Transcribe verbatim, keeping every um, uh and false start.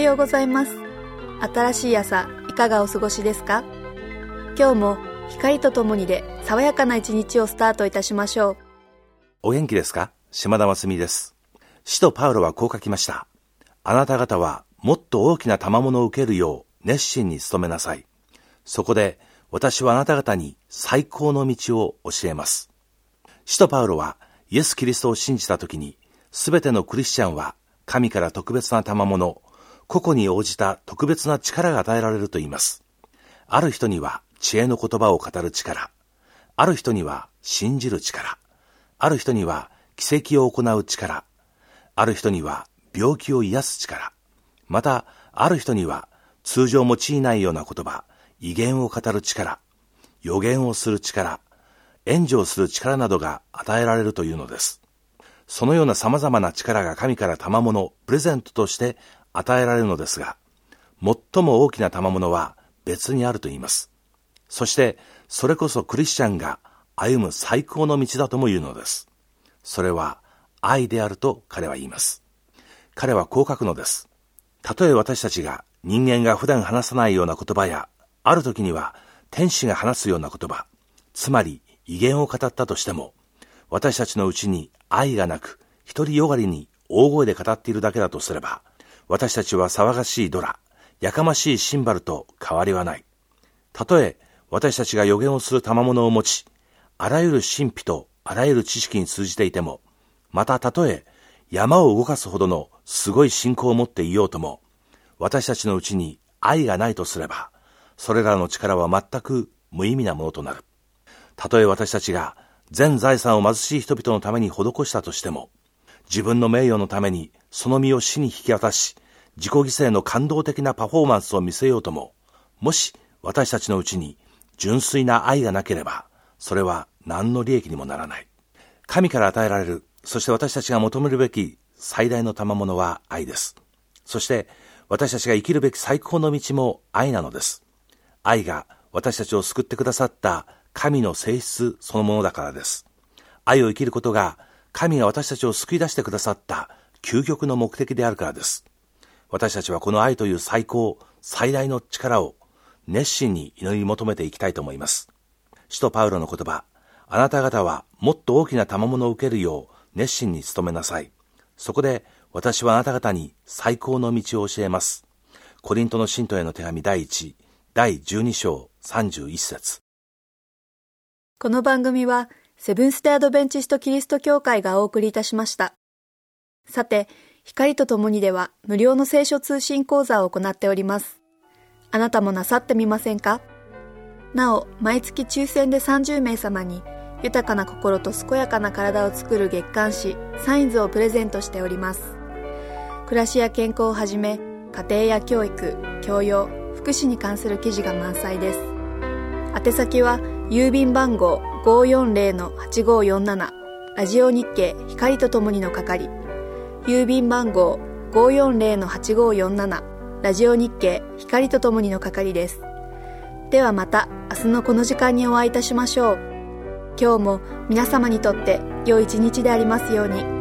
ようございます。新しい朝、いかがお過ごしですか？今日も光とともにで爽やかな一日をスタートいたしましょう。 お元気ですか？島田真澄です。使徒パウロはこう書きました。あなた方はもっと大きな賜物を受けるよう熱心に努めなさい。そこで私はあなた方に最高の道を教えます。使徒パウロはイエス・キリストを信じたときに、すべてのクリスチャンは神から特別な賜物、個々に応じた特別な力が与えられると言います。ある人には知恵の言葉を語る力、ある人には信じる力、ある人には奇跡を行う力、ある人には病気を癒す力、またある人には通常用いないような言葉、異言を語る力、予言をする力、援助をする力などが与えられるというのです。そのような様々な力が神から賜物、プレゼントとして与えられるのですが、最も大きな賜物は別にあると言います。そしてそれこそクリスチャンが歩む最高の道だとも言うのです。それは愛であると彼は言います。彼はこう書くのです。たとえ私たちが人間が普段話さないような言葉や、ある時には天使が話すような言葉、つまり異言を語ったとしても、私たちのうちに愛がなく、独りよがりに大声で語っているだけだとすれば、私たちは騒がしいドラ、やかましいシンバルと変わりはない。たとえ私たちが予言をする賜物を持ち、あらゆる神秘とあらゆる知識に通じていても、またたとえ山を動かすほどのすごい信仰を持っていようとも、私たちのうちに愛がないとすれば、それらの力は全く無意味なものとなる。たとえ私たちが全財産を貧しい人々のために施したとしても、自分の名誉のためにその身を死に引き渡し、自己犠牲の感動的なパフォーマンスを見せようとも、もし私たちのうちに純粋な愛がなければ、それは何の利益にもならない。神から与えられる、そして私たちが求めるべき最大の賜物は愛です。そして私たちが生きるべき最高の道も愛なのです。愛が私たちを救ってくださった神の性質そのものだからです。愛を生きることが神が私たちを救い出してくださった究極の目的であるからです。私たちはこの愛という最高、最大の力を熱心に祈り求めていきたいと思います。使徒パウロの言葉、あなた方はもっと大きな賜物を受けるよう熱心に努めなさい。そこで私はあなた方に最高の道を教えます。コリントの信徒への手紙第一、第十二章三十一節。 この番組はセブンステアドベンチストキリスト教会がお送りいたしました。さて、光とともにでは無料の聖書通信講座を行っております。あなたもなさってみませんか？なお、毎月抽選でさんじゅうめいさまに豊かな心と健やかな体を作る月刊誌サインズをプレゼントしております。暮らしや健康をはじめ、家庭や教育、教養、福祉に関する記事が満載です。宛先は郵便番号 ごーよんぜろのはちごーよんなな ラジオ日経光とともにの係、郵便番号 ごーよんぜろのはちごーよんなな ラジオ日経光とともにの係です。ではまた明日のこの時間にお会いいたしましょう。今日も皆様にとって良い一日でありますように。